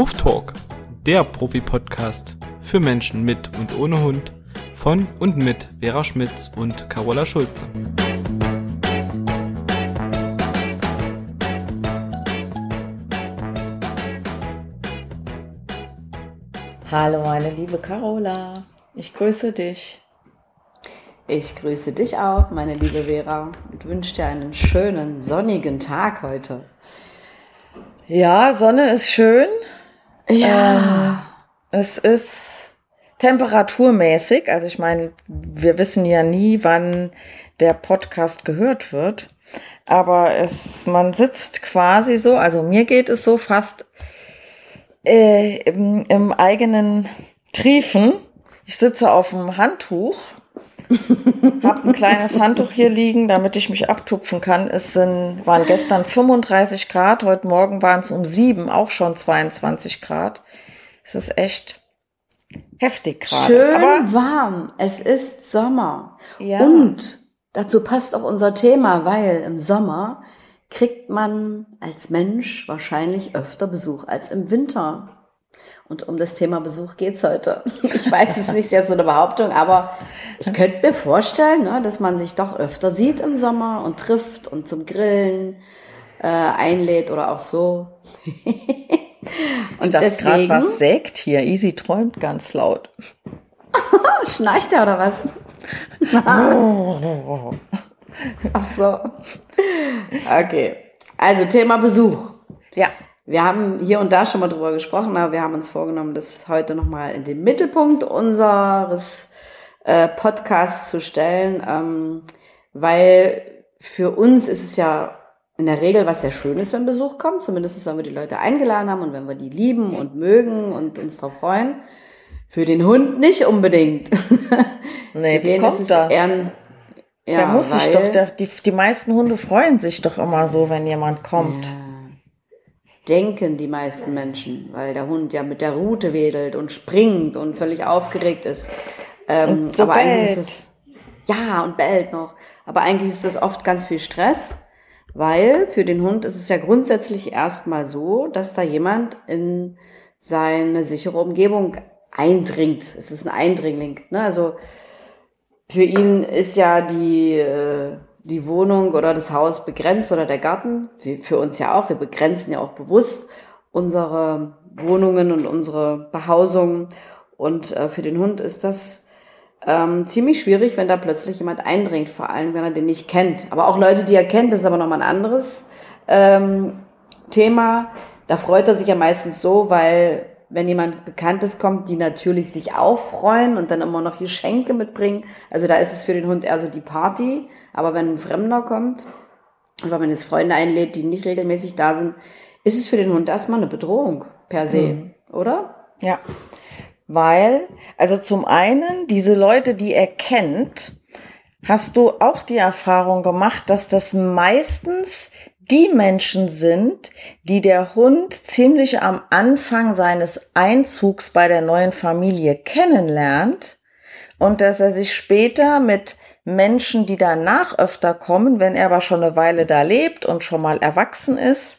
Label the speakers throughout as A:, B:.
A: Hoof Talk, der Profi-Podcast für Menschen mit und ohne Hund von und mit Vera Schmitz und Carola Schulze.
B: Hallo meine liebe Carola, ich grüße dich.
C: Ich grüße dich auch, meine liebe Vera, und wünsche dir einen schönen, sonnigen Tag heute.
B: Ja, Sonne ist schön.
C: Ja.
B: Es ist temperaturmäßig, also ich meine, wir wissen ja nie, wann der Podcast gehört wird, aber man sitzt quasi so, also mir geht es so fast im eigenen Triefen. Ich sitze auf dem Handtuch, habe ein kleines Handtuch hier liegen, damit ich mich abtupfen kann. Waren gestern 35 Grad, heute Morgen waren es um 7 auch schon 22 Grad. Es ist echt heftig gerade.
C: Schön warm, es ist Sommer.
B: Ja.
C: Und dazu passt auch unser Thema, weil im Sommer kriegt man als Mensch wahrscheinlich öfter Besuch als im Winter. Und um das Thema Besuch geht's heute. Ich weiß, es ist nicht jetzt so eine Behauptung, aber ich könnte mir vorstellen, dass man sich doch öfter sieht im Sommer und trifft und zum Grillen einlädt oder auch so.
B: Und ich dachte gerade, was sägt hier? Easy träumt ganz laut.
C: Schnarcht er oder was? Ach so. Okay. Also Thema Besuch.
B: Ja.
C: Wir haben hier und da schon mal drüber gesprochen, aber wir haben uns vorgenommen, das heute nochmal in den Mittelpunkt unseres Podcasts zu stellen, weil für uns ist es ja in der Regel was sehr Schönes, wenn Besuch kommt, zumindest wenn wir die Leute eingeladen haben und wenn wir die lieben und mögen und uns darauf freuen. Für den Hund nicht unbedingt.
B: Nee,
C: für den
B: kommt
C: ist es
B: das.
C: Der
B: muss sich doch, die meisten Hunde freuen sich doch immer so, wenn jemand kommt.
C: Ja. Denken die meisten Menschen, weil der Hund ja mit der Rute wedelt und springt und völlig aufgeregt ist.
B: Und so
C: aber
B: bellt.
C: eigentlich ist es, und bellt noch. Aber eigentlich ist das oft ganz viel Stress, weil für den Hund ist es ja grundsätzlich erstmal so, dass da jemand in seine sichere Umgebung eindringt. Es ist ein Eindringling, ne? Also für ihn ist ja die Wohnung oder das Haus begrenzt oder der Garten. Für uns ja auch. Wir begrenzen ja auch bewusst unsere Wohnungen und unsere Behausungen. Und für den Hund ist das ziemlich schwierig, wenn da plötzlich jemand eindringt, vor allem wenn er den nicht kennt. Aber auch Leute, die er kennt, das ist aber nochmal ein anderes Thema. Da freut er sich ja meistens so, weil wenn jemand Bekanntes kommt, die natürlich sich auch freuen und dann immer noch Geschenke mitbringen. Also da ist es für den Hund eher so die Party. Aber wenn ein Fremder kommt, oder wenn man jetzt Freunde einlädt, die nicht regelmäßig da sind, ist es für den Hund erstmal eine Bedrohung per se, oder?
B: Ja, weil, also zum einen, diese Leute, die er kennt, hast du auch die Erfahrung gemacht, dass das meistens die Menschen sind, die der Hund ziemlich am Anfang seines Einzugs bei der neuen Familie kennenlernt und dass er sich später mit Menschen, die danach öfter kommen, wenn er aber schon eine Weile da lebt und schon mal erwachsen ist,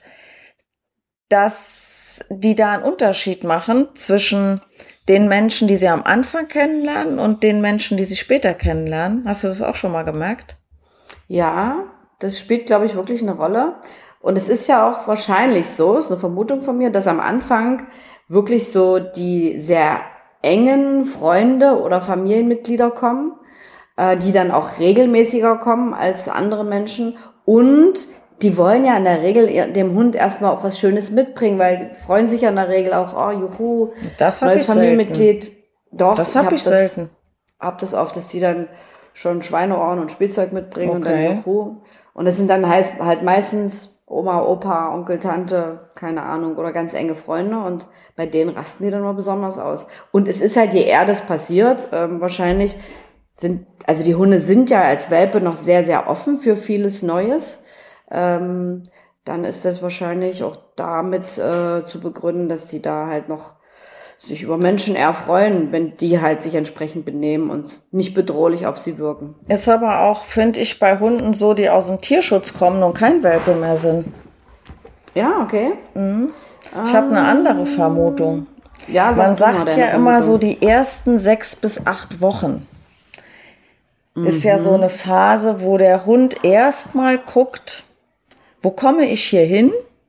B: dass die da einen Unterschied machen zwischen den Menschen, die sie am Anfang kennenlernen und den Menschen, die sie später kennenlernen. Hast du das auch schon mal gemerkt?
C: Ja, das spielt, glaube ich, wirklich eine Rolle. Und es ist ja auch wahrscheinlich so, ist eine Vermutung von mir, dass am Anfang wirklich so die sehr engen Freunde oder Familienmitglieder kommen, die dann auch regelmäßiger kommen als andere Menschen. Und die wollen ja in der Regel dem Hund erstmal auch was Schönes mitbringen, weil die freuen sich ja in der Regel auch, oh juhu,
B: das
C: neues Familienmitglied.
B: Selten.
C: Doch,
B: das habe ich selten.
C: Hab das oft, dass die dann schon Schweineohren und Spielzeug mitbringen und dann
B: Okay.
C: juhu. Und das sind dann halt meistens Oma, Opa, Onkel, Tante, keine Ahnung, oder ganz enge Freunde und bei denen rasten die dann mal besonders aus. Und es ist halt, je eher das passiert, wahrscheinlich die Hunde sind ja als Welpe noch sehr, sehr offen für vieles Neues. Dann ist das wahrscheinlich auch damit zu begründen, dass die da halt noch sich über Menschen eher freuen, wenn die halt sich entsprechend benehmen und nicht bedrohlich auf sie wirken.
B: Ist aber auch, finde ich, bei Hunden so, die aus dem Tierschutz kommen und kein Welpe mehr sind.
C: Ja, okay.
B: Ich habe eine andere Vermutung.
C: Ja,
B: Man
C: sag du mal
B: sagt
C: deine
B: ja immer so,
C: Vermutung.
B: die ersten 6 bis 8 Wochen ist ja so eine Phase, wo der Hund erstmal guckt, wo komme ich hier hin?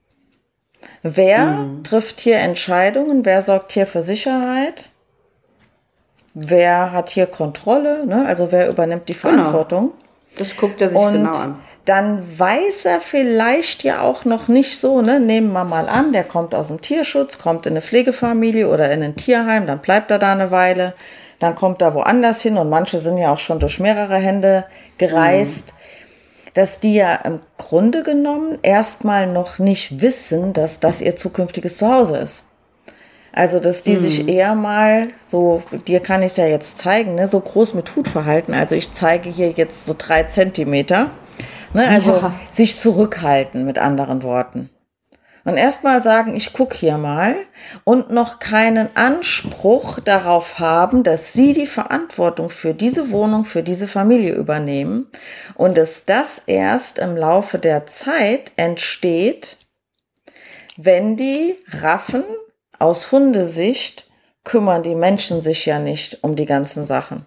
B: Wer trifft hier Entscheidungen? Wer sorgt hier für Sicherheit? Wer hat hier Kontrolle? Ne? Also wer übernimmt die Verantwortung?
C: Das guckt er sich
B: Und
C: genau an.
B: dann weiß er vielleicht ja auch noch nicht so, ne? Nehmen wir mal an, der kommt aus dem Tierschutz, kommt in eine Pflegefamilie oder in ein Tierheim, dann bleibt er da eine Weile, dann kommt er woanders hin und manche sind ja auch schon durch mehrere Hände gereist, dass die ja im Grunde genommen erstmal noch nicht wissen, dass das ihr zukünftiges Zuhause ist. Also, dass die sich eher mal so, dir kann ich es ja jetzt zeigen, ne, so groß mit Hut verhalten. Also ich zeige hier jetzt so 3 Zentimeter. Ne, also
C: Ja.
B: sich zurückhalten, mit anderen Worten. Und erstmal sagen, ich gucke hier mal und noch keinen Anspruch darauf haben, dass sie die Verantwortung für diese Wohnung, für diese Familie übernehmen und dass das erst im Laufe der Zeit entsteht, wenn die raffen, aus Hundesicht kümmern die Menschen sich ja nicht um die ganzen Sachen.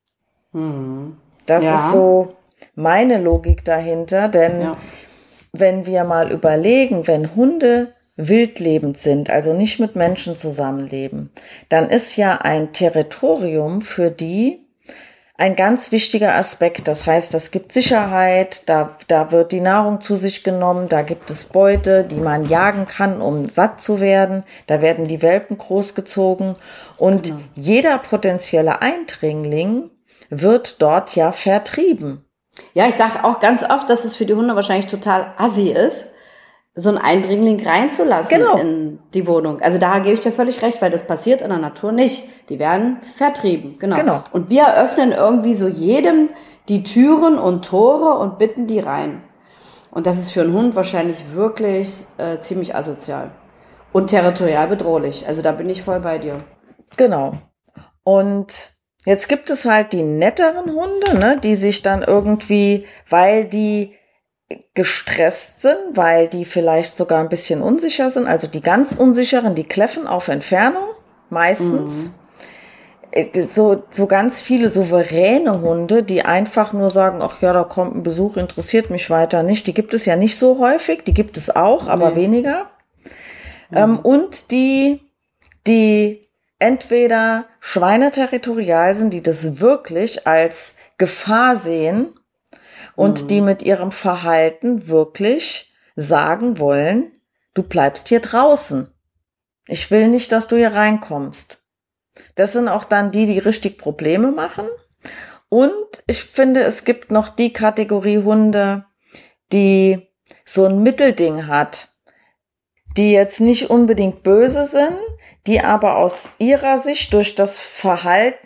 B: Das
C: Ja.
B: ist so meine Logik dahinter, denn
C: Ja.
B: wenn wir mal überlegen, wenn Hunde wildlebend sind, also nicht mit Menschen zusammenleben, dann ist ja ein Territorium für die ein ganz wichtiger Aspekt. Das heißt, das gibt Sicherheit, da wird die Nahrung zu sich genommen, da gibt es Beute, die man jagen kann, um satt zu werden, da werden die Welpen großgezogen und jeder potenzielle Eindringling wird dort ja vertrieben.
C: Ja, ich sage auch ganz oft, dass es für die Hunde wahrscheinlich total assi ist, so einen Eindringling reinzulassen
B: Genau.
C: in die Wohnung. Also da gebe ich dir völlig recht, weil das passiert in der Natur nicht. Die werden vertrieben, genau. Und wir öffnen irgendwie so jedem die Türen und Tore und bitten die rein. Und das ist für einen Hund wahrscheinlich wirklich ziemlich asozial und territorial bedrohlich. Also da bin ich voll bei dir.
B: Genau. Und jetzt gibt es halt die netteren Hunde, ne, die sich dann irgendwie, weil die gestresst sind, weil die vielleicht sogar ein bisschen unsicher sind, also die ganz unsicheren, die kläffen auf Entfernung, meistens. So ganz viele souveräne Hunde, die einfach nur sagen, ach ja, da kommt ein Besuch, interessiert mich weiter nicht. Die gibt es ja nicht so häufig, die gibt es auch, aber weniger. Und die entweder schweineterritorial sind, die das wirklich als Gefahr sehen und die mit ihrem Verhalten wirklich sagen wollen, du bleibst hier draußen. Ich will nicht, dass du hier reinkommst. Das sind auch dann die richtig Probleme machen. Und ich finde, es gibt noch die Kategorie Hunde, die so ein Mittelding hat, die jetzt nicht unbedingt böse sind, die aber aus ihrer Sicht durch das Verhalten,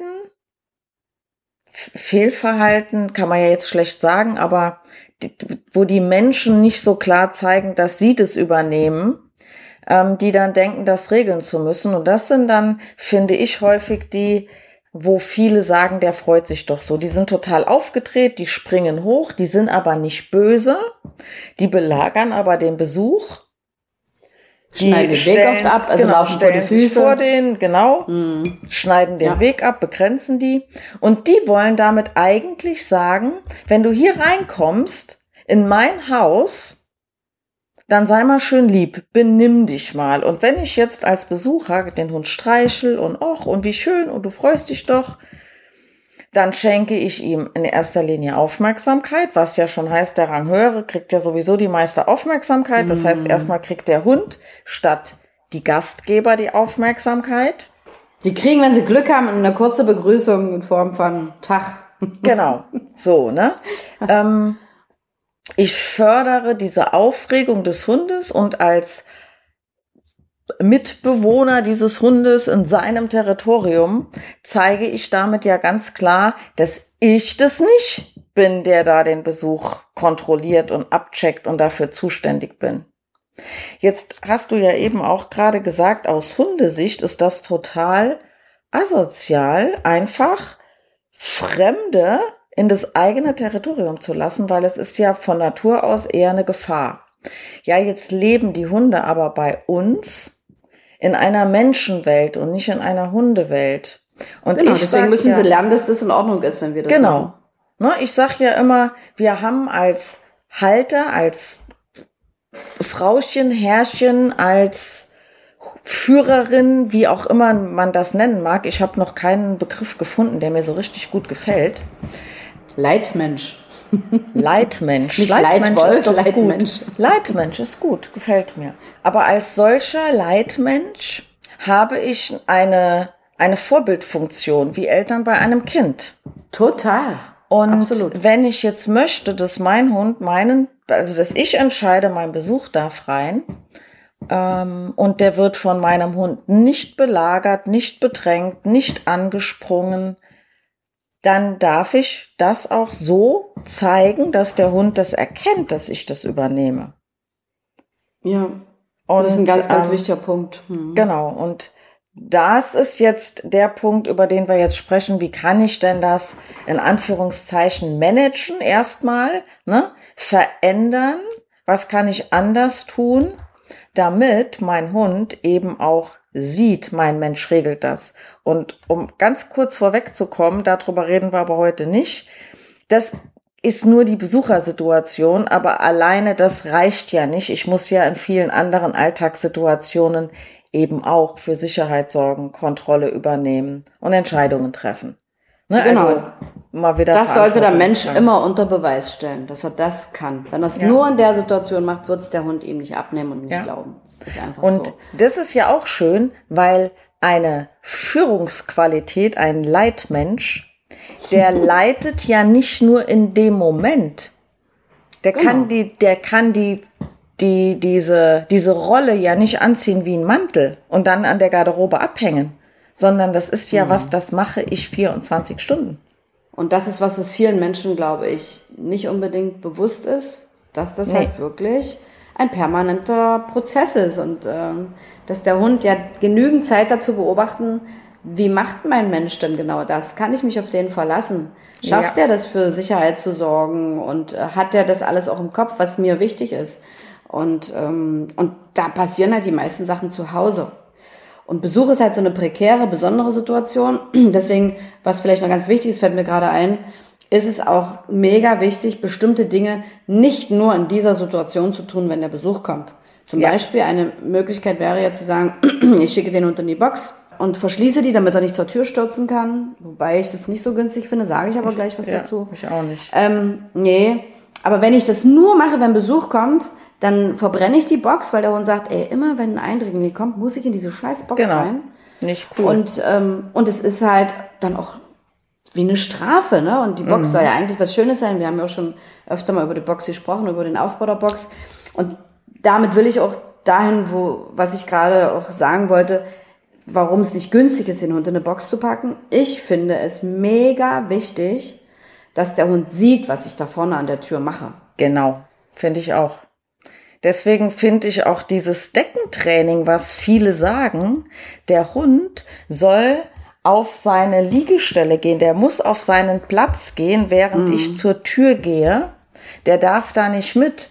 B: Fehlverhalten kann man ja jetzt schlecht sagen, aber wo die Menschen nicht so klar zeigen, dass sie das übernehmen, die dann denken, das regeln zu müssen. Und das sind dann, finde ich, häufig die, wo viele sagen, der freut sich doch so. Die sind total aufgedreht, die springen hoch, die sind aber nicht böse, die belagern aber den Besuch.
C: Schneiden den Weg oft ab, also
B: genau,
C: laufen vor die
B: stellen sich
C: Füße.
B: vor denen, genau, schneiden den Weg ab, begrenzen die. Und die wollen damit eigentlich sagen, wenn du hier reinkommst, in mein Haus, dann sei mal schön lieb, benimm dich mal. Und wenn ich jetzt als Besucher den Hund streichel und och, und wie schön, und du freust dich doch, dann schenke ich ihm in erster Linie Aufmerksamkeit, was ja schon heißt, der Ranghöhere kriegt ja sowieso die meiste Aufmerksamkeit. Das heißt, erstmal kriegt der Hund statt die Gastgeber die Aufmerksamkeit.
C: Die kriegen, wenn sie Glück haben, eine kurze Begrüßung in Form von Tag.
B: Genau, so, ne? Ich fördere diese Aufregung des Hundes und als Mitbewohner dieses Hundes in seinem Territorium zeige ich damit ja ganz klar, dass ich das nicht bin, der da den Besuch kontrolliert und abcheckt und dafür zuständig bin. Jetzt hast du ja eben auch gerade gesagt, aus Hundesicht ist das total asozial, einfach Fremde in das eigene Territorium zu lassen, weil es ist ja von Natur aus eher eine Gefahr. Ja, jetzt leben die Hunde aber bei uns in einer Menschenwelt und nicht in einer Hundewelt. Und
C: Genau,
B: ich
C: deswegen müssen
B: ja,
C: sie lernen, dass das in Ordnung ist, wenn wir das machen.
B: Genau. Ne, ich sag ja immer, wir haben als Halter, als Frauchen, Herrchen, als Führerin, wie auch immer man das nennen mag. Ich habe noch keinen Begriff gefunden, der mir so richtig gut gefällt.
C: Leitmensch.
B: Leitmensch.
C: Nicht
B: Leitmensch
C: Leitwolf,
B: ist doch
C: Leitmensch.
B: gut. Leitmensch ist gut, gefällt mir. Aber als solcher Leitmensch habe ich eine Vorbildfunktion, wie Eltern bei einem Kind.
C: Total.
B: Und
C: Absolut.
B: wenn ich jetzt möchte, dass mein Hund dass ich entscheide, mein Besuch darf rein, und der wird von meinem Hund nicht belagert, nicht bedrängt, nicht angesprungen, dann darf ich das auch so zeigen, dass der Hund das erkennt, dass ich das übernehme.
C: Ja,
B: Und,
C: das ist ein ganz, ganz wichtiger Punkt.
B: Genau, und das ist jetzt der Punkt, über den wir jetzt sprechen. Wie kann ich denn das in Anführungszeichen managen erstmal, ne? Verändern? Was kann ich anders tun, damit mein Hund eben auch sieht, mein Mensch regelt das. Und um ganz kurz vorwegzukommen, darüber reden wir aber heute nicht, das ist nur die Besuchersituation, aber alleine das reicht ja nicht. Ich muss ja in vielen anderen Alltagssituationen eben auch für Sicherheit sorgen, Kontrolle übernehmen und Entscheidungen treffen. Ne?
C: Genau.
B: Also mal wieder
C: Das sollte der Mensch
B: tragen.
C: immer unter Beweis stellen, dass er das kann. Wenn er es nur in der Situation macht, wird es der Hund ihm nicht abnehmen und nicht glauben. Das ist einfach
B: und
C: so.
B: das ist ja auch schön, weil eine Führungsqualität, ein Leitmensch, der leitet ja nicht nur in dem Moment. Der kann diese Rolle ja nicht anziehen wie ein Mantel und dann an der Garderobe abhängen, sondern das ist ja was, das mache ich 24 Stunden.
C: Und das ist was vielen Menschen, glaube ich, nicht unbedingt bewusst ist, dass das halt wirklich ein permanenter Prozess ist und dass der Hund ja genügend Zeit dazu beobachten, wie macht mein Mensch denn genau das? Kann ich mich auf den verlassen? Schafft er das für Sicherheit zu sorgen und hat er das alles auch im Kopf, was mir wichtig ist? Und da passieren halt die meisten Sachen zu Hause. Und Besuch ist halt so eine prekäre, besondere Situation. Deswegen, was vielleicht noch ganz wichtig ist, fällt mir gerade ein, ist es auch mega wichtig, bestimmte Dinge nicht nur in dieser Situation zu tun, wenn der Besuch kommt. Zum Beispiel eine Möglichkeit wäre ja zu sagen, ich schicke den Hund in die Box und verschließe die, damit er nicht zur Tür stürzen kann. Wobei ich das nicht so günstig finde, sage ich aber gleich was dazu.
B: Ich auch nicht.
C: Nee, aber wenn ich das nur mache, wenn Besuch kommt, dann verbrenne ich die Box, weil der Hund sagt, immer wenn ein Eindringling kommt, muss ich in diese scheiß Box rein.
B: Nicht cool.
C: Und es ist halt dann auch wie eine Strafe, ne? Und die Box soll ja eigentlich was Schönes sein. Wir haben ja auch schon öfter mal über die Box gesprochen, über den Aufbau der Box. Und damit will ich auch dahin, was ich gerade auch sagen wollte, warum es nicht günstig ist, den Hund in eine Box zu packen. Ich finde es mega wichtig, dass der Hund sieht, was ich da vorne an der Tür mache.
B: Genau, finde ich auch. Deswegen finde ich auch dieses Deckentraining, was viele sagen, der Hund soll auf seine Liegestelle gehen, der muss auf seinen Platz gehen, während ich zur Tür gehe. Der darf da nicht mit.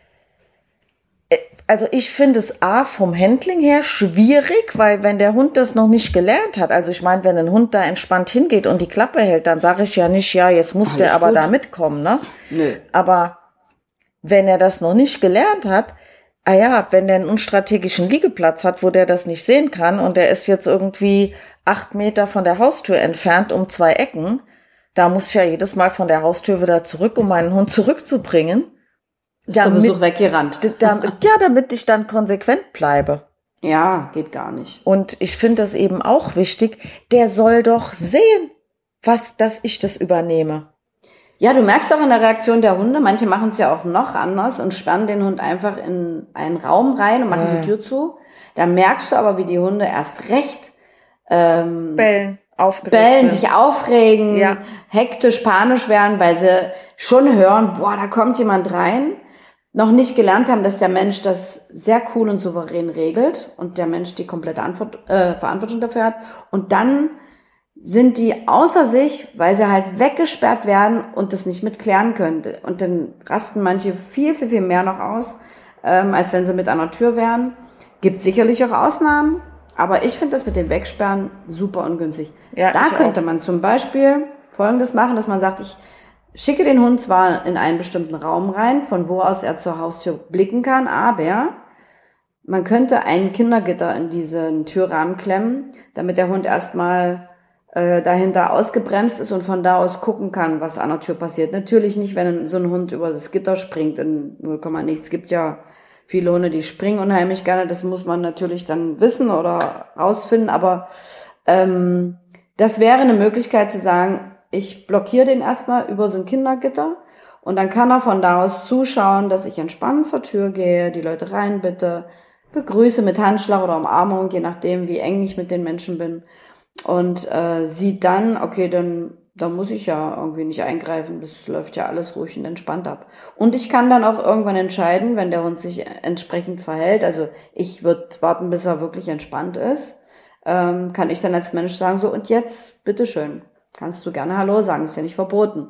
B: Also ich finde es vom Handling her schwierig, weil wenn der Hund das noch nicht gelernt hat, also ich meine, wenn ein Hund da entspannt hingeht und die Klappe hält, dann sage ich ja nicht, ja, jetzt muss der aber da mitkommen, ne?
C: Nö.
B: Aber wenn er das noch nicht gelernt hat, wenn der einen unstrategischen Liegeplatz hat, wo der das nicht sehen kann und der ist jetzt irgendwie 8 Meter von der Haustür entfernt um 2 Ecken, da muss ich ja jedes Mal von der Haustür wieder zurück, um meinen Hund zurückzubringen.
C: Ist der Besuch weggerannt.
B: Damit ich dann konsequent bleibe.
C: Ja, geht gar nicht.
B: Und ich finde das eben auch wichtig, der soll doch sehen, dass ich das übernehme.
C: Ja, du merkst auch in der Reaktion der Hunde, manche machen es ja auch noch anders und sperren den Hund einfach in einen Raum rein und machen die Tür zu. Da merkst du aber, wie die Hunde erst recht
B: Bellen,
C: sich aufregen, hektisch, panisch werden, weil sie schon hören, da kommt jemand rein, noch nicht gelernt haben, dass der Mensch das sehr cool und souverän regelt und der Mensch die komplette Verantwortung dafür hat. Und dann sind die außer sich, weil sie halt weggesperrt werden und das nicht mitklären können. Und dann rasten manche viel, viel, viel mehr noch aus, als wenn sie mit an der Tür wären. Gibt sicherlich auch Ausnahmen, aber ich finde das mit dem Wegsperren super ungünstig.
B: Ja,
C: da könnte man zum Beispiel Folgendes machen, dass man sagt, ich schicke den Hund zwar in einen bestimmten Raum rein, von wo aus er zur Haustür blicken kann, aber man könnte ein Kindergitter in diesen Türrahmen klemmen, damit der Hund erstmal dahinter ausgebremst ist und von da aus gucken kann, was an der Tür passiert. Natürlich nicht, wenn so ein Hund über das Gitter springt in 0, nichts. Es gibt ja viele Hunde, die springen unheimlich gerne. Das muss man natürlich dann wissen oder rausfinden. Aber das wäre eine Möglichkeit zu sagen, ich blockiere den erstmal über so ein Kindergitter und dann kann er von da aus zuschauen, dass ich entspannt zur Tür gehe, die Leute rein bitte, begrüße mit Handschlag oder Umarmung, je nachdem, wie eng ich mit den Menschen bin. Und sieht dann, okay, dann muss ich ja irgendwie nicht eingreifen, das läuft ja alles ruhig und entspannt ab. Und ich kann dann auch irgendwann entscheiden, wenn der Hund sich entsprechend verhält, also ich würde warten, bis er wirklich entspannt ist, kann ich dann als Mensch sagen, so und jetzt, bitteschön, kannst du gerne Hallo sagen, ist ja nicht verboten.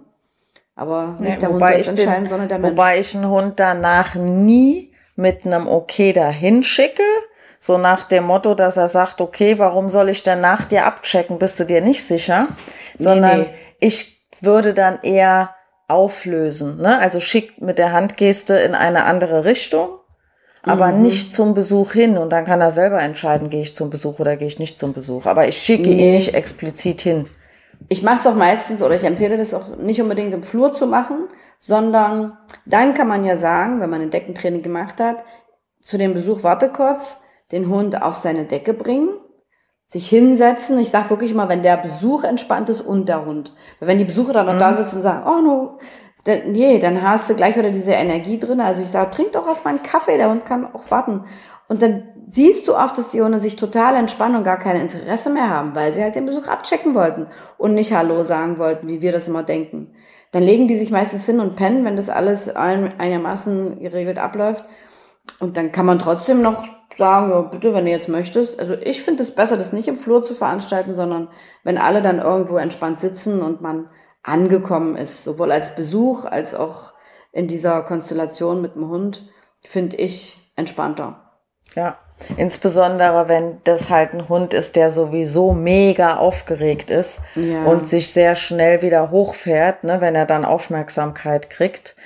C: Aber nicht der Hund selbst entscheiden, sondern der Mensch.
B: Wobei ich einen Hund danach nie mit einem Okay dahin schicke, so nach dem Motto, dass er sagt, okay, warum soll ich denn nach dir abchecken, bist du dir nicht sicher? Sondern ich würde dann eher auflösen, ne? Also schick mit der Handgeste in eine andere Richtung, aber nicht zum Besuch hin. Und dann kann er selber entscheiden, gehe ich zum Besuch oder gehe ich nicht zum Besuch. Aber ich schicke ihn nicht explizit hin.
C: Ich mache es auch meistens, oder ich empfehle das auch nicht unbedingt im Flur zu machen, sondern dann kann man ja sagen, wenn man ein Deckentraining gemacht hat, zu dem Besuch warte kurz, den Hund auf seine Decke bringen, sich hinsetzen. Ich sage wirklich mal, wenn der Besuch entspannt ist und der Hund. Weil wenn die Besucher dann noch da sitzen und sagen, oh no, dann hast du gleich wieder diese Energie drin. Also ich sage, trink doch erstmal einen Kaffee, der Hund kann auch warten. Und dann siehst du oft, dass die Hunde sich total entspannen und gar kein Interesse mehr haben, weil sie halt den Besuch abchecken wollten und nicht Hallo sagen wollten, wie wir das immer denken. Dann legen die sich meistens hin und pennen, wenn das alles einigermaßen geregelt abläuft. Und dann kann man trotzdem noch sagen, ja, bitte, wenn du jetzt möchtest. Also ich finde es besser, das nicht im Flur zu veranstalten, sondern wenn alle dann irgendwo entspannt sitzen und man angekommen ist, sowohl als Besuch als auch in dieser Konstellation mit dem Hund, finde ich entspannter.
B: Ja, insbesondere wenn das halt ein Hund ist, der sowieso mega aufgeregt ist und sich sehr schnell wieder hochfährt, ne, wenn er dann Aufmerksamkeit kriegt.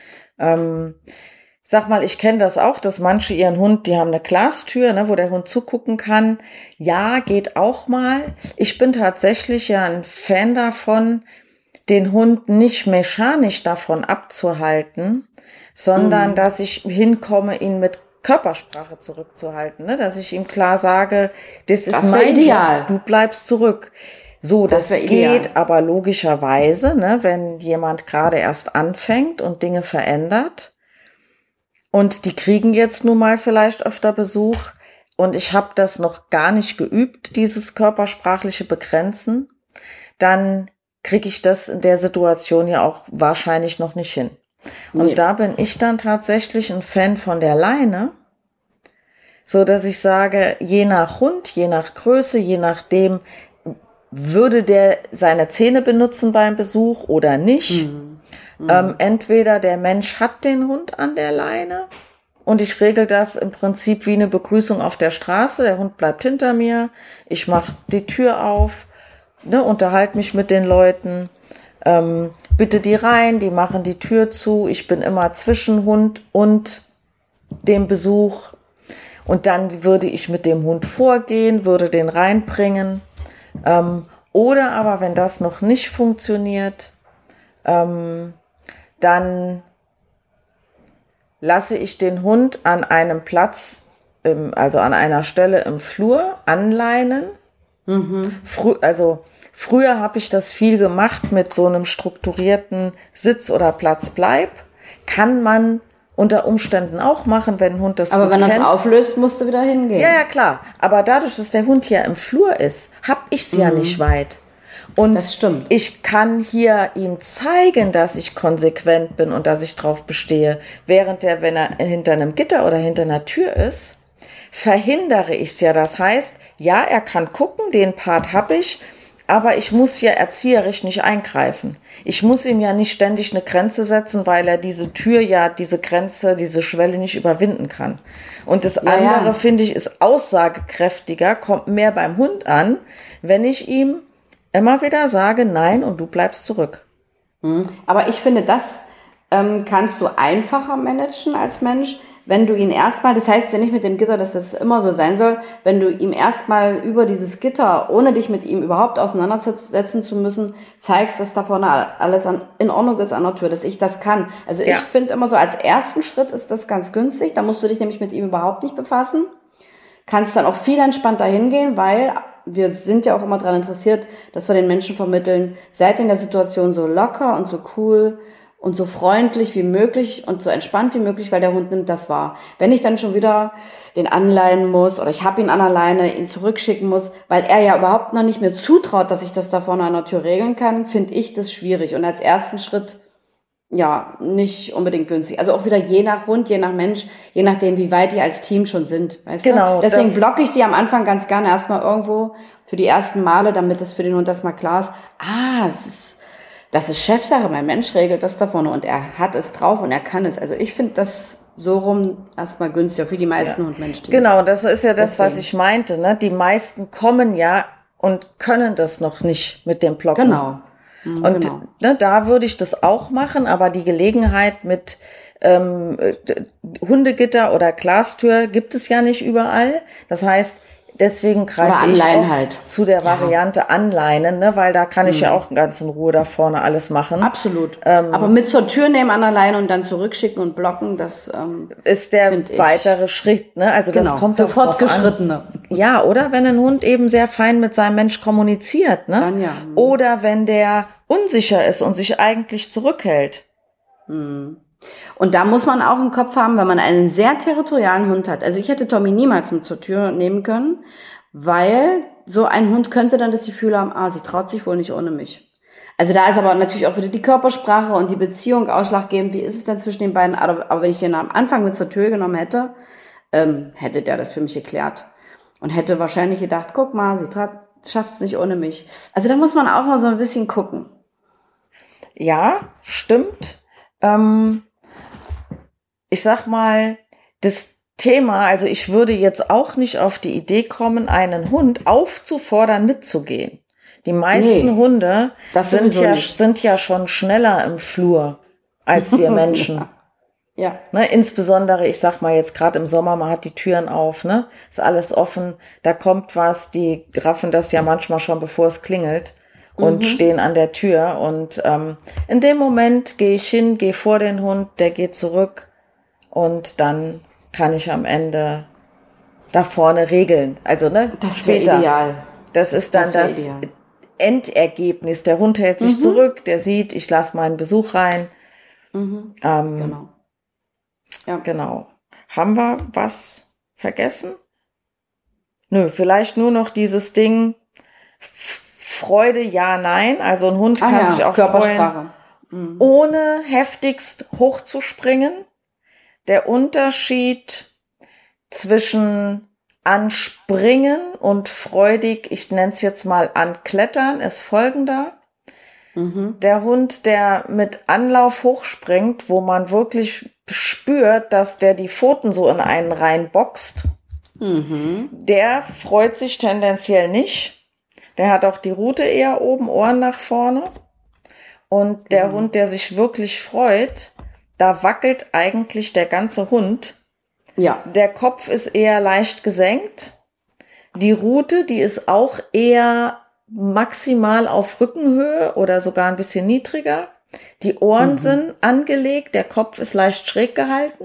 B: Sag mal, ich kenne das auch, dass manche ihren Hund, die haben eine Glastür, ne, wo der Hund zugucken kann. Ja, geht auch mal. Ich bin tatsächlich ja ein Fan davon, den Hund nicht mechanisch davon abzuhalten, sondern dass ich hinkomme, ihn mit Körpersprache zurückzuhalten, ne? Dass ich ihm klar sage, das ist mein
C: ideal.
B: Job, du bleibst zurück. So, das geht aber logischerweise, ne, wenn jemand gerade erst anfängt und Dinge verändert und die kriegen jetzt nun mal vielleicht öfter Besuch und ich habe das noch gar nicht geübt, dieses körpersprachliche Begrenzen, dann kriege ich das in der Situation ja auch wahrscheinlich noch nicht hin. Und da bin ich dann tatsächlich ein Fan von der Leine, so dass ich sage, je nach Hund, je nach Größe, je nachdem, würde der seine Zähne benutzen beim Besuch oder nicht. Entweder der Mensch hat den Hund an der Leine und ich regel das im Prinzip wie eine Begrüßung auf der Straße. Der Hund bleibt hinter mir, ich mache die Tür auf, ne, unterhalte mich mit den Leuten, bitte die rein, die machen die Tür zu. Ich bin immer zwischen Hund und dem Besuch. Und dann würde ich mit dem Hund vorgehen, würde den reinbringen. Oder aber, wenn das noch nicht funktioniert, dann lasse ich den Hund an einem Platz, also an einer Stelle im Flur anleinen. Früher habe ich das viel gemacht mit so einem strukturierten Sitz- oder Platz-Bleib. Kann man unter Umständen auch machen, wenn ein Hund das
C: Aber wenn das auflöst, musst du wieder hingehen.
B: Ja, klar. Aber dadurch, dass der Hund ja im Flur ist, habe ich es ja nicht weit. Und
C: das stimmt.
B: Ich kann hier ihm zeigen, dass ich konsequent bin und dass ich drauf bestehe. Während wenn er hinter einem Gitter oder hinter einer Tür ist, verhindere ich es ja. Das heißt, ja, er kann gucken, den Part habe ich, aber ich muss ja erzieherisch nicht eingreifen. Ich muss ihm ja nicht ständig eine Grenze setzen, weil er diese Tür ja, diese Grenze, diese Schwelle nicht überwinden kann. Und das andere, finde ich, ist aussagekräftiger, kommt mehr beim Hund an, wenn ich ihm immer wieder sage, nein, und du bleibst zurück.
C: Aber ich finde, das kannst du einfacher managen als Mensch, wenn du ihn erstmal, das heißt ja nicht mit dem Gitter, dass das immer so sein soll, wenn du ihm erstmal über dieses Gitter, ohne dich mit ihm überhaupt auseinandersetzen zu müssen, zeigst, dass da vorne alles in Ordnung ist an der Tür, dass ich das kann. Also ich finde immer so, als ersten Schritt ist das ganz günstig, da musst du dich nämlich mit ihm überhaupt nicht befassen, kannst dann auch viel entspannter hingehen, weil wir sind ja auch immer daran interessiert, dass wir den Menschen vermitteln, seid in der Situation so locker und so cool und so freundlich wie möglich und so entspannt wie möglich, weil der Hund nimmt das wahr. Wenn ich dann schon wieder den anleihen muss oder ich habe ihn an der Leine, ihn zurückschicken muss, weil er ja überhaupt noch nicht mehr zutraut, dass ich das da vorne an der Tür regeln kann, finde ich das schwierig. Und als ersten Schritt, ja, nicht unbedingt günstig. Also auch wieder je nach Hund, je nach Mensch, je nachdem, wie weit die als Team schon sind. Weißt du? Deswegen blocke ich die am Anfang ganz gerne erstmal irgendwo für die ersten Male, damit es für den Hund erstmal klar ist, das ist Chefsache, mein Mensch regelt das da vorne und er hat es drauf und er kann es. Also ich finde das so rum erstmal günstiger für die meisten Hundmenschen.
B: Genau, das ist ja das, was ich meinte. Ne? Die meisten kommen ja und können das noch nicht mit dem Blocken.
C: Genau.
B: Und ne, da würde ich das auch machen, aber die Gelegenheit mit Hundegitter oder Glastür gibt es ja nicht überall. Das heißt, deswegen greife ich oft zu der Variante Anleinen, ne, weil da kann ich ja auch ganz in Ruhe da vorne alles machen.
C: Absolut. Aber mit zur Tür nehmen an der Leine und dann zurückschicken und blocken, das
B: ist der weitere Schritt. Ne? Also das kommt
C: für Fortgeschrittene.
B: Ja, oder wenn ein Hund eben sehr fein mit seinem Mensch kommuniziert. Ne?
C: Dann ja.
B: Oder wenn der unsicher ist und sich eigentlich zurückhält.
C: Und da muss man auch im Kopf haben, wenn man einen sehr territorialen Hund hat. Also ich hätte Tommy niemals mit zur Tür nehmen können, weil so ein Hund könnte dann das Gefühl haben, sie traut sich wohl nicht ohne mich. Also da ist aber natürlich auch wieder die Körpersprache und die Beziehung ausschlaggebend. Wie ist es denn zwischen den beiden? Aber wenn ich den am Anfang mit zur Tür genommen hätte, hätte der das für mich geklärt. Und hätte wahrscheinlich gedacht, guck mal, sie schafft es nicht ohne mich. Also da muss man auch mal so ein bisschen gucken.
B: Ja, stimmt. Ich sag mal, das Thema, also ich würde jetzt auch nicht auf die Idee kommen, einen Hund aufzufordern, mitzugehen. Die meisten Hunde sind ja schon schneller im Flur als wir Menschen.
C: Ja.
B: Ne, insbesondere, ich sag mal jetzt gerade im Sommer, man hat die Türen auf, ne, ist alles offen, da kommt was, die raffen das ja manchmal schon, bevor es klingelt. Und stehen an der Tür und in dem Moment gehe ich hin, gehe vor den Hund, der geht zurück und dann kann ich am Ende da vorne regeln. Also ne,
C: das wäre ideal.
B: Das ist dann das Endergebnis. Der Hund hält sich zurück, der sieht, ich lasse meinen Besuch rein.
C: Genau. Ja.
B: Genau. Haben wir was vergessen? Nö, vielleicht nur noch dieses Ding Freude, ja, nein. Also ein Hund kann sich auch freuen, ohne heftigst hochzuspringen. Der Unterschied zwischen anspringen und freudig, ich nenne es jetzt mal anklettern, ist folgender. Der Hund, der mit Anlauf hochspringt, wo man wirklich spürt, dass der die Pfoten so in einen reinboxt, der freut sich tendenziell nicht. Der hat auch die Rute eher oben, Ohren nach vorne. Und der Hund, der sich wirklich freut, da wackelt eigentlich der ganze Hund.
C: Ja.
B: Der Kopf ist eher leicht gesenkt. Die Rute, die ist auch eher maximal auf Rückenhöhe oder sogar ein bisschen niedriger. Die Ohren sind angelegt, der Kopf ist leicht schräg gehalten.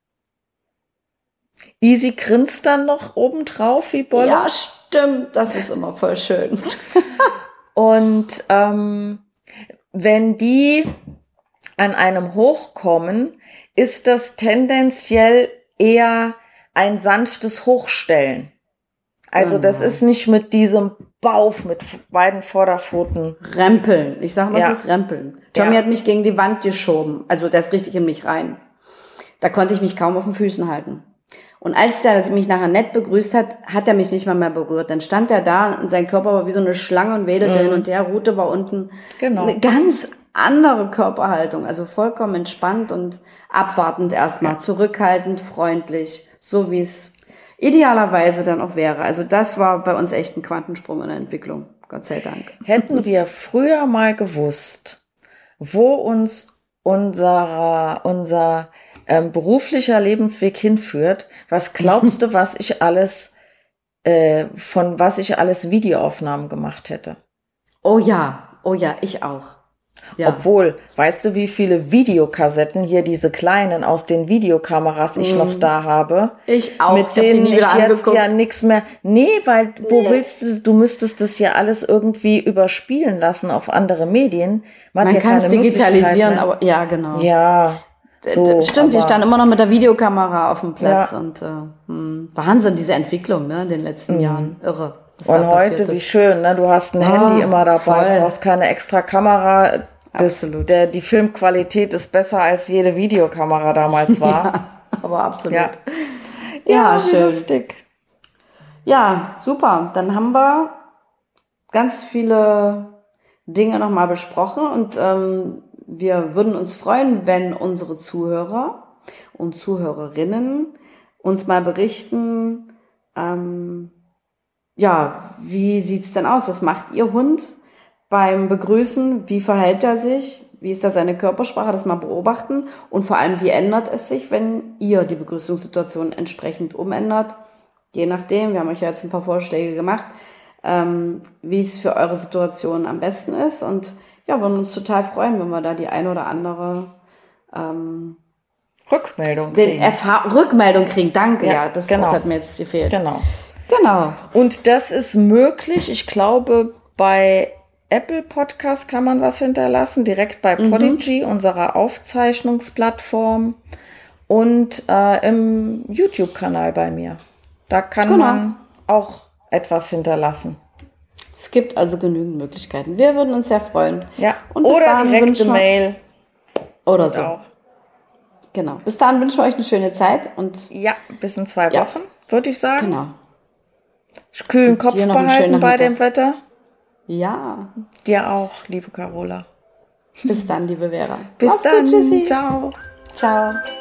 B: Easy grinst dann noch obendrauf wie Bolle.
C: Ja, stimmt, das ist immer voll schön.
B: Und wenn die an einem hochkommen, ist das tendenziell eher ein sanftes Hochstellen. Also das ist nicht mit diesem Bauf, mit beiden Vorderpfoten.
C: Rempeln. Ich sage mal, es ist Rempeln. Tommy hat mich gegen die Wand geschoben. Also der ist richtig in mich rein. Da konnte ich mich kaum auf den Füßen halten. Und als der mich nachher nett begrüßt hat, hat er mich nicht mal mehr berührt. Dann stand er da und sein Körper war wie so eine Schlange und wedelte hin und her. Rute war unten.
B: Genau.
C: Eine ganz andere Körperhaltung. Also vollkommen entspannt und abwartend erstmal. Zurückhaltend, freundlich. So wie es idealerweise dann auch wäre. Also das war bei uns echt ein Quantensprung in der Entwicklung. Gott sei Dank.
B: Hätten wir früher mal gewusst, wo uns unser beruflicher Lebensweg hinführt, was glaubst du, was ich alles Videoaufnahmen gemacht hätte?
C: Oh ja, ich auch. Ja.
B: Obwohl, weißt du, wie viele Videokassetten hier diese kleinen aus den Videokameras ich noch da habe?
C: Ich auch.
B: Mit denen ich jetzt ja nichts mehr. Nee, weil willst du müsstest das ja alles irgendwie überspielen lassen auf andere Medien.
C: Man
B: ja
C: kann es digitalisieren, aber ja, genau.
B: Ja. So,
C: stimmt, wir standen immer noch mit der Videokamera auf dem Platz
B: Ja.
C: und Wahnsinn, diese Entwicklung, ne, in den letzten Jahren. Irre. was
B: Und
C: da
B: heute,
C: passiert
B: wie
C: ist.
B: schön, ne? Du hast ein Handy immer dabei,
C: voll.
B: brauchst keine extra Kamera.
C: Absolut.
B: Die Filmqualität ist besser als jede Videokamera damals war.
C: Ja, aber absolut.
B: Ja.
C: Ja,
B: wie
C: schön.
B: lustig.
C: Ja, super. Dann haben wir ganz viele Dinge nochmal besprochen und wir würden uns freuen, wenn unsere Zuhörer und Zuhörerinnen uns mal berichten, wie sieht's denn aus? Was macht Ihr Hund beim Begrüßen? Wie verhält er sich? Wie ist da seine Körpersprache? Das mal beobachten. Und vor allem, wie ändert es sich, wenn ihr die Begrüßungssituation entsprechend umändert? Je nachdem, wir haben euch ja jetzt ein paar Vorschläge gemacht, wie es für eure Situation am besten ist. Und ja, würden uns total freuen, wenn wir da die eine oder andere
B: Rückmeldung kriegen.
C: Rückmeldung kriegen. Danke,
B: Ja,
C: das
B: genau.
C: Wort hat mir jetzt gefehlt.
B: Genau.
C: Genau.
B: Und das ist möglich. Ich glaube, bei Apple Podcast kann man was hinterlassen, direkt bei Podigy, unserer Aufzeichnungsplattform, und im YouTube-Kanal bei mir. Da kann man auch etwas hinterlassen.
C: Es gibt also genügend Möglichkeiten. Wir würden uns sehr freuen.
B: Ja.
C: Und bis
B: Oder
C: dahin
B: direkte
C: wünschen wir-
B: Mail.
C: Oder so.
B: Auch.
C: Genau. Bis dahin wünschen wir euch eine schöne Zeit und
B: Ja, bis in 2
C: Ja.
B: Wochen, würde ich sagen.
C: genau.
B: Kühlen
C: Und
B: Kopf
C: dir noch einen schönen
B: behalten bei
C: Nachmittag.
B: dem Wetter.
C: Ja.
B: Dir auch, liebe Carola.
C: Bis dann, liebe Vera.
B: Bis
C: Mach's gut,
B: dann.
C: Tschüssi.
B: Ciao.
C: Ciao.